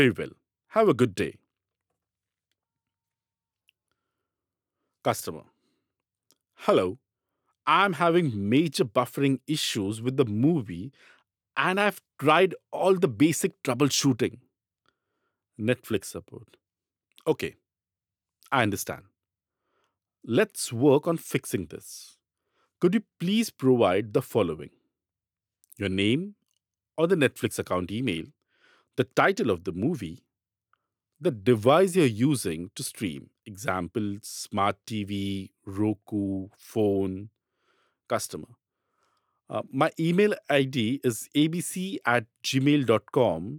Very well. Have a good day. Customer. Hello. I'm having major buffering issues with the movie and I've tried all the basic troubleshooting. Netflix support. Okay, I understand. Let's work on fixing this. Could you please provide the following: your name or the Netflix account email, the title of the movie, the device you're using to stream, example, smart TV, Roku, phone, customer. My email ID is abc at gmail.com